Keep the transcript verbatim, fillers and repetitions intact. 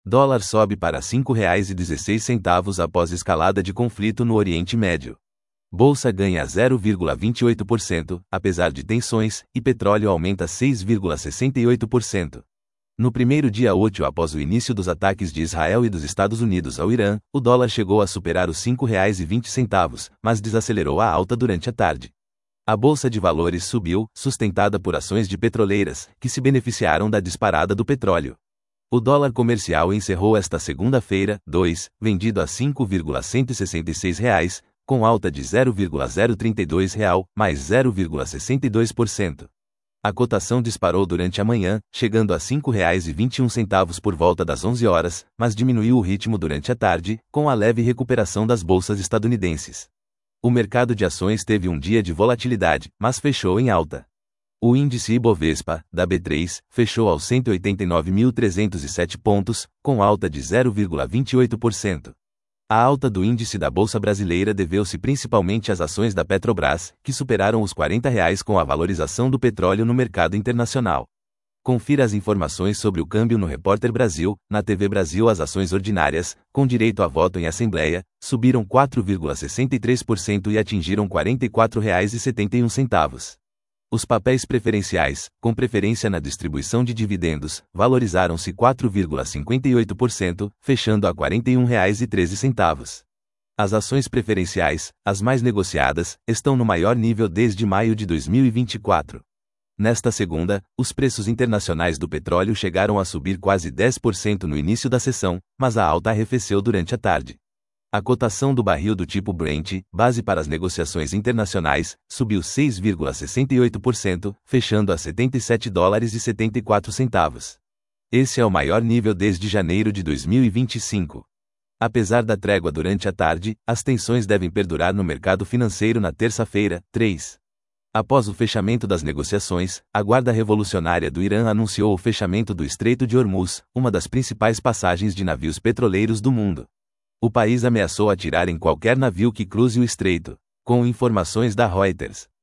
Dólar sobe para cinco reais e dezesseis centavos após escalada de conflito no Oriente Médio. Bolsa ganha zero vírgula vinte e oito por cento, apesar de tensões, e petróleo aumenta seis vírgula sessenta e oito por cento. No primeiro dia útil após o início dos ataques de Israel e dos Estados Unidos ao Irã, o dólar chegou a superar os cinco reais e vinte centavos, mas desacelerou a alta durante a tarde. A Bolsa de Valores subiu, sustentada por ações de petroleiras, que se beneficiaram da disparada do petróleo. O dólar comercial encerrou esta segunda-feira, dois, vendido a cinco vírgula cento e sessenta e seis reais, com alta de zero vírgula zero trinta e dois real, mais zero vírgula sessenta e dois por cento. A cotação disparou durante a manhã, chegando a cinco reais e vinte e um centavos por volta das onze horas, mas diminuiu o ritmo durante a tarde, com a leve recuperação das bolsas estadunidenses. O mercado de ações teve um dia de volatilidade, mas fechou em alta. O índice Ibovespa, da B três, fechou aos cento e oitenta e nove mil trezentos e sete pontos, com alta de zero vírgula vinte e oito por cento. A alta do índice da Bolsa Brasileira deveu-se principalmente às ações da Petrobras, que superaram os quarenta reais com a valorização do petróleo no mercado internacional. Confira as informações sobre o câmbio no Repórter Brasil. Na T V Brasil, as ações ordinárias, com direito a voto em assembleia, subiram quatro vírgula sessenta e três por cento e atingiram quarenta e quatro reais e setenta e um centavos. Os papéis preferenciais, com preferência na distribuição de dividendos, valorizaram-se quatro vírgula cinquenta e oito por cento, fechando a quarenta e um reais e treze centavos. As ações preferenciais, as mais negociadas, estão no maior nível desde maio de dois mil e vinte e quatro. Nesta segunda, os preços internacionais do petróleo chegaram a subir quase dez por cento no início da sessão, mas a alta arrefeceu durante a tarde. A cotação do barril do tipo Brent, base para as negociações internacionais, subiu seis vírgula sessenta e oito por cento, fechando a setenta e sete dólares e setenta e quatro centavos. Esse é o maior nível desde janeiro de dois mil e vinte e cinco. Apesar da trégua durante a tarde, as tensões devem perdurar no mercado financeiro na terça-feira, três. Após o fechamento das negociações, a Guarda Revolucionária do Irã anunciou o fechamento do Estreito de Hormuz, uma das principais passagens de navios petroleiros do mundo. O país ameaçou atirar em qualquer navio que cruze o estreito, com informações da Reuters.